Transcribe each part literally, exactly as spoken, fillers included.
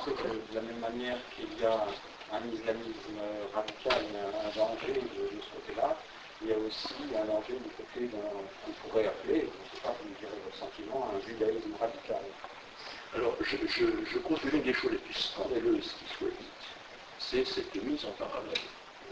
penser que de la même manière qu'il y a un islamisme radical, un, un danger de, de ce côté-là, il y a aussi un danger du côté qu'on pourrait appeler, je ne sais pas comment dire votre sentiment, un judaïsme radical. Alors, je, je, je crois que l'une des choses les plus scandaleuses qui soit dites, c'est cette mise en parallèle.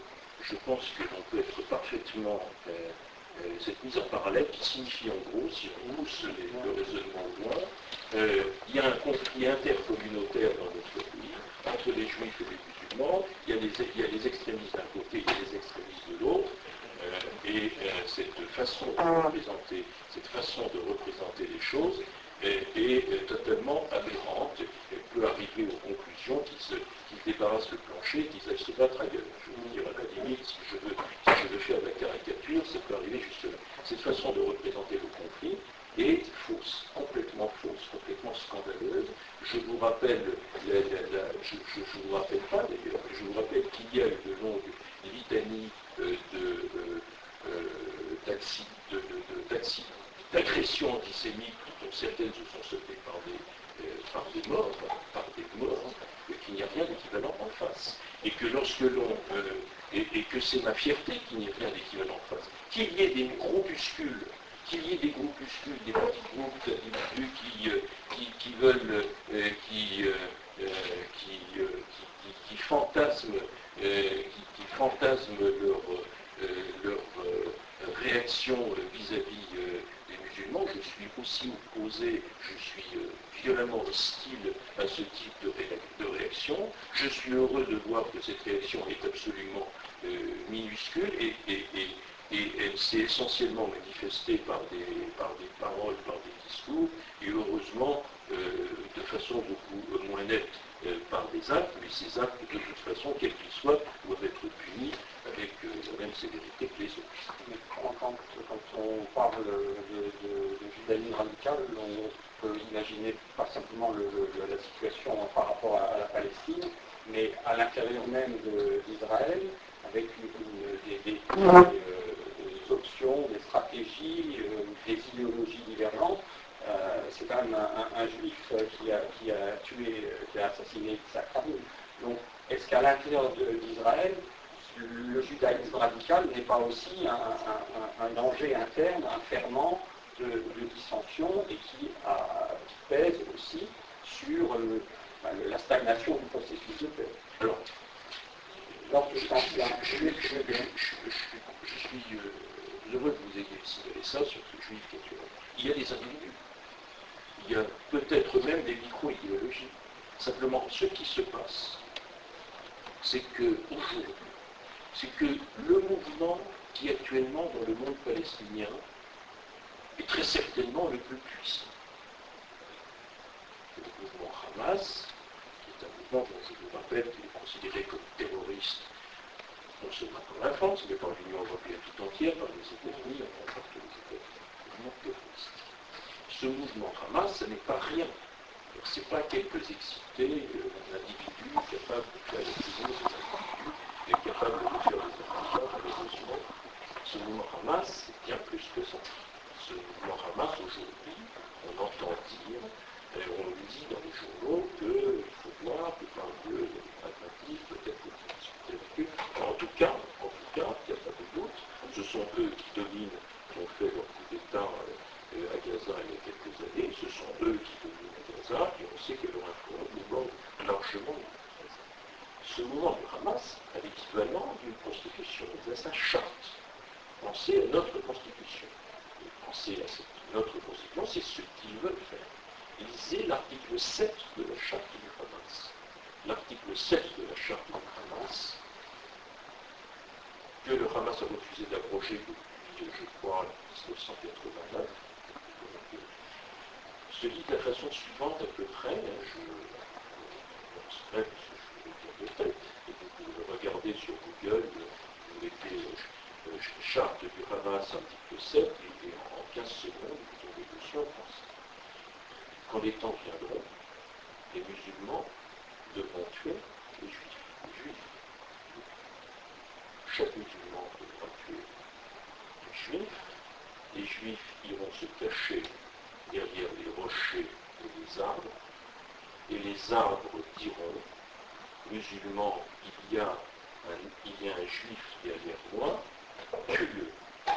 Je pense que l'on peut être parfaitement... Euh, euh, cette mise en parallèle qui signifie en gros, si on pousse les, le raisonnement loin, euh, il y a un conflit intercommunautaire dans notre pays, entre les juifs et les musulmans, il y a les, il y a les extrémistes d'un côté et les extrémistes de l'autre, euh, et euh, cette façon de représenter, cette façon de représenter les choses est, est totalement aberrante. Elle peut arriver aux conclusions qu'ils se, qu'ils débarrassent le plancher, qu'ils aillent se battre ailleurs. Je veux dire, à la limite, si je veux, si je veux faire de la caricature, ça peut arriver juste là. Cette façon de représenter le conflit est fausse, complètement fausse, complètement scandaleuse. Je vous rappelle, la, la, la, je ne vous rappelle pas d'ailleurs, mais je vous rappelle qu'il y a une longue litanie euh, de, euh, euh, de, de, de, d'agressions antisémites dont certaines se sont sauvées par des, euh, par des morts, par des morts, et qu'il n'y a rien d'équivalent en face. Et que lorsque l'on... Euh, et, et que c'est ma fierté qu'il n'y ait rien d'équivalent en face. Qu'il y ait des groupuscules, qu'il y ait des groupuscules, des petits groupes d'individus qui, euh, qui, qui veulent, euh, qui, euh, euh, qui, euh, qui, qui, qui fantasment, euh, qui, qui fantasment leur, euh, leur euh, réaction vis-à-vis euh, des musulmans. Je suis aussi opposé, je suis euh, violemment hostile à ce type de, ré de réaction. Je suis heureux de voir que cette réaction est absolument euh, minuscule et, et, et Et elle s'est essentiellement manifestée par des, par des paroles, par des discours, et heureusement, euh, de façon beaucoup moins nette euh, par des actes, mais ces actes, de toute façon, quels qu'ils soient, doivent être punis avec euh, la même sévérité que les autres. Mais quand, quand, quand on parle de, de, de, de judaïsme radical, on peut imaginer pas simplement le, le, la situation par rapport à, à la Palestine, mais à l'intérieur même d'Israël, avec une, une, des, des, des, euh, des options, des stratégies, euh, des idéologies divergentes. Euh, c'est quand même un, un, un juif qui a, qui a tué, qui a assassiné Yitzhak Rabin. Donc, est-ce qu'à l'intérieur d'Israël, le judaïsme radical n'est pas aussi un, un, un danger interne, un ferment de, de dissension et qui, a, qui pèse aussi sur le, la stagnation du processus de paix? Alors, Donc, je, pense je, je, je, je, je, je suis euh, heureux que vous ayez signalé ça sur ce juif qui est tué. Il y a des individus, il y a peut-être même des micro-idéologies. Simplement, ce qui se passe, c'est que aujourd'hui, c'est que le mouvement qui actuellement dans le monde palestinien est très certainement le plus puissant. Le mouvement Hamas, qui est un mouvement dont je vous rappelle qu'il est considéré comme terroriste, non seulement par la France, mais par l'Union européenne tout entière, par les États-Unis, enfin partout les États-Unis, le mouvement terroriste. Ce mouvement Hamas, ce n'est pas rien. Ce n'est pas quelques excités, euh, un individu capable de faire les plus des individus et capable de faire des attentats à l'émotion. Ce mouvement Hamas, c'est bien plus que ça. Ce mouvement Hamas, aujourd'hui, on entend dire, et on le dit dans les journaux, qu'il faut voir que par Dieu, il y a des pragmatismes, peut-être qu'il faut discuter avec eux. En tout cas, en tout cas, il n'y a pas de doute, ce sont eux qui dominent, qui ont fait leur coup d'État euh, à Gaza il y a quelques années, ce sont eux qui dominent à Gaza, et on sait que leur influence déborde largement. Ce mouvement du Hamas a l'équivalent d'une constitution, à sa charte. Pensez à notre constitution. Et pensez à cette, notre constitution, c'est ce qu'ils veulent faire. Lisez l'article sept de la charte du Hamas. L'article sept de la charte du Hamas, que le Hamas a refusé d'abroger depuis, je crois, mille neuf cent quatre-vingt-neuf, se dit de la façon suivante à peu près, je ne sais pas parce que je vais le dire de tête, et vous pouvez le regarder sur Google, vous mettez euh, charte du Hamas, article sept, et en quinze secondes, vous tombez dessus en français. Quand les temps viendront, les musulmans devront tuer les juifs. Les juifs. Chaque musulman devra tuer les juifs. Les juifs iront se cacher derrière les rochers et les arbres, et les arbres diront musulman, il y a un, il y a un juif derrière moi, que le,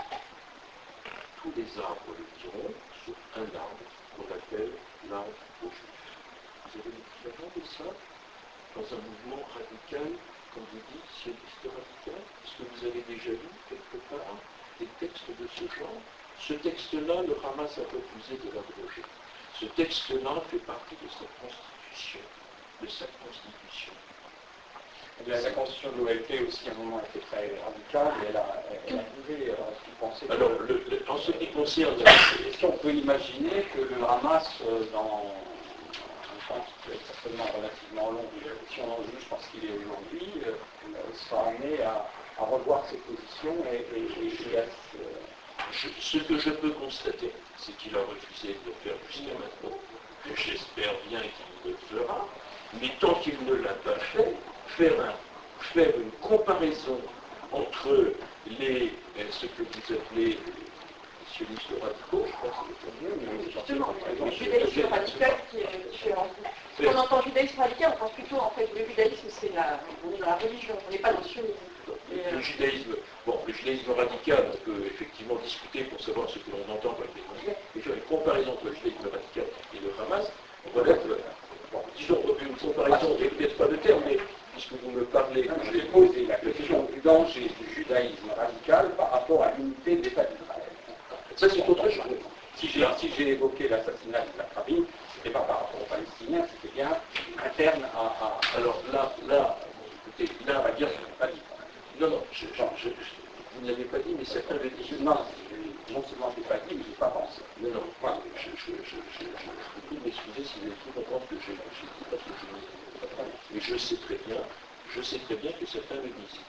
tous les arbres le diront, sauf un arbre qu'on appelle l'arbre aux juifs. Vous avez l'équivalent de ça dans un mouvement radical, comme vous dites, sioniste radical? Est-ce que vous avez déjà lu quelque part des textes de ce genre? Ce texte-là, le Hamas a refusé de l'abroger. Ce texte-là fait partie de sa constitution, de sa constitution. La, la constitution de l'O L P aussi à un moment était très radicale et elle a, elle a trouvé euh, ce qu'il pensait. Alors, le, le, en ce qui concerne... Est-ce qu'on peut imaginer que le Hamas, euh, dans un temps qui est certainement relativement long, si on en juge, je pense qu'il est aujourd'hui, euh, sera amené à, à revoir ses positions et, et, et, et à se... Je, ce que je peux constater, c'est qu'il a refusé de le faire jusqu'à maintenant. J'espère bien qu'il le fera, mais tant qu'il ne l'a pas fait, faire, un, faire une comparaison entre les, ce que vous appelez les sionistes radicaux, je crois que c'est le terme, justement, le judaïsme radical qui est différent. Quand on entend judaïsme radical, on pense plutôt, en fait, le judaïsme, c'est la, on est dans la religion, on n'est pas dans le sionisme. Le, le judaïsme, bon, le judaïsme radical, on peut effectivement discuter pour savoir ce que l'on entend par le judaïsme, et faire une comparaison entre le judaïsme radical et le Hamas, on relève, bon, disons, une comparaison, il n'y a peut-être pas de terme, mais puisque vous me parlez... Je vais poser la question du danger du judaïsme radical par rapport à l'unité de l'État d'Israël. Ça, c'est autre chose. Si j'ai si évoqué l'assassinat de la famille, ce n'était pas par rapport aux Palestiniens, c'était bien interne à... à... Alors là, là, écoutez, là, à dire, je ne l'ai pas dit. Non, non, je, je, je, je, vous ne l'avez pas dit, mais certains le disent. Non, non seulement je ne l'ai pas dit, mais je n'ai pas pensé. Non, non, voilà, je, je, je, je, je, je prie de m'excuser si vous avez cru comprendre ce que j'ai dit, parce que je ne sais pas. Mais je sais très bien, je sais très bien que certains le disent.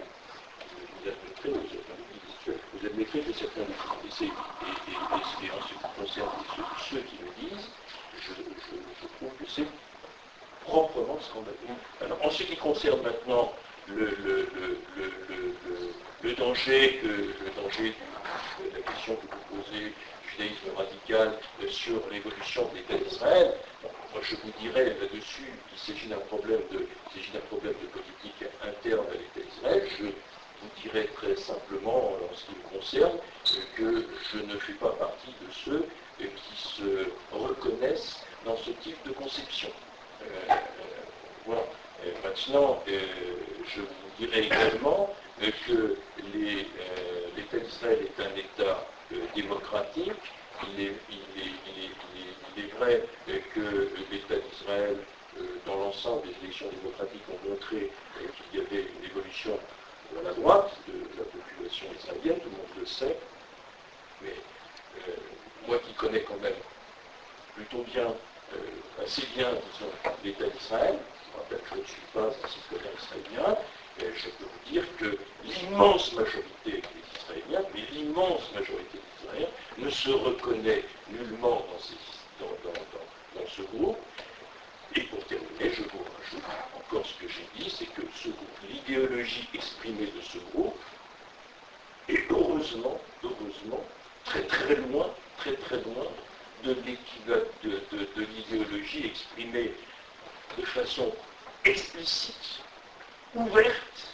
Vous admettrez, vous admettrez, vous admettrez que certains le disent. Et, et, et, et, et en ce qui concerne ceux, ceux qui le disent, je, je, je trouve que c'est proprement scandaleux. Alors, en ce qui concerne maintenant le, le, le, le, le, le danger, que, le danger, la question que vous posez, du judaïsme radical sur l'évolution de l'État d'Israël, bon, moi je vous dirais là-dessus qu'il s'agit d'un problème de, il s'agit d'un problème de politique interne à l'État d'Israël. Je vous dirais très simplement, en ce qui me concerne, que je ne fais pas partie de ceux qui se reconnaissent dans ce type de conception. Euh, voilà. Et maintenant, euh, je vous dirais également euh, que les, euh, l'État d'Israël est un État euh, démocratique. Il est, il, est, il, est, il, est, il est vrai euh, que l'État d'Israël, euh, dans l'ensemble des élections démocratiques, ont montré euh, qu'il y avait une évolution à la droite de la population israélienne, tout le monde le sait. Mais euh, moi qui connais quand même plutôt bien, euh, assez bien, disons, l'État d'Israël, je rappelle que je ne suis pas un citoyen israélien, et je peux vous dire que l'immense majorité des Israéliens, mais l'immense majorité des Israéliens, ne se reconnaît nullement dans, ces, dans, dans, dans, dans ce groupe. Et pour terminer, je vous rajoute encore ce que j'ai dit, c'est que ce groupe, l'idéologie exprimée de ce groupe, est heureusement, heureusement, très très loin, très très loin de, de, de, de l'idéologie exprimée de façon explicite, ouverte,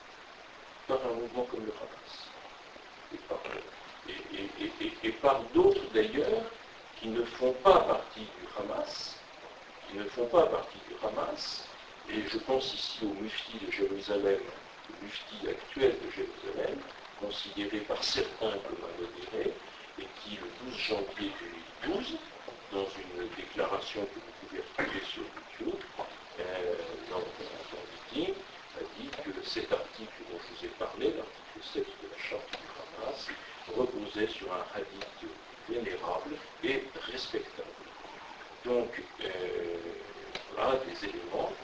par un mouvement comme le Hamas. Et par, et, et, et, et par d'autres d'ailleurs qui ne font pas partie du Hamas, qui ne font pas partie du Hamas, et je pense ici au mufti de Jérusalem, le mufti actuel de Jérusalem, considéré par certains comme un modéré, et qui, le douze janvier deux mille douze, dans une déclaration que vous pouvez retrouver sur YouTube, euh, dans un meeting, a dit que cet article dont je vous ai parlé, l'article sept de la charte du Hamas, reposait sur un hadith vénérable et respectable. Donc, euh, voilà des éléments